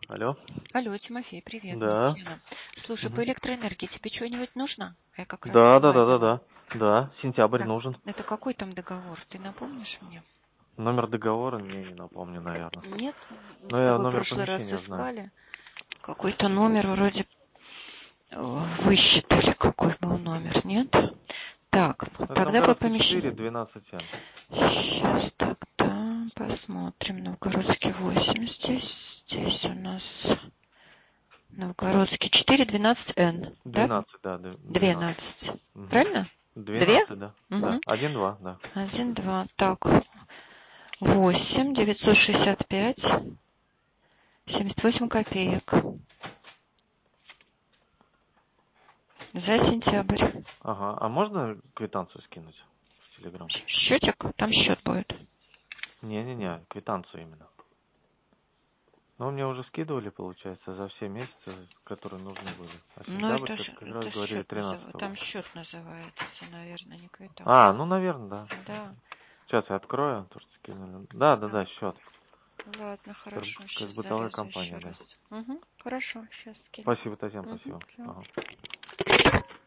Алло. Алло, Тимофей, привет, Да. Татьяна. Слушай, по Мгм. электроэнергии тебе что-нибудь нужно? Я как раз Да, да, да, да, лазила. да. Да, сентябрь Так, нужен. это какой там договор? Ты напомнишь мне? Номер договора мне не напомню, наверное. Нет, мы Но с я тобой в номер прошлый раз помещения знаю. искали. Какой-то номер вроде высчитали, какой был номер, нет? Так, тогда по Новгородский 4, помещению. 12Н. Сейчас тогда посмотрим. Новгородский 8 здесь. Здесь у нас Новгородский 4, 12Н, да? 12, да, 12. 12. Угу. Правильно? 2? 12, да. Угу. Да, 1, 2, да. 1, 2. Так. 8, 965, 78 копеек. За сентябрь. Ага, а можно квитанцию скинуть в Телеграм? Счетик? Там счет будет. Не-не-не, квитанцию именно. Ну, мне уже скидывали, получается, за все месяцы, которые нужны были. А Ну, сентябрь, это, как раз это говорили, счет 13 там был. счет называется, наверное, не А, квитанция. ну, наверное, да. Да. Сейчас я открою, то, что скинули. Да, да, Так. да, счет. Ладно, хорошо. Как Сейчас бытовая залезу еще компания, да. раз. Угу. Хорошо, сейчас скину. Спасибо, Татьяна, Угу. спасибо. Ага.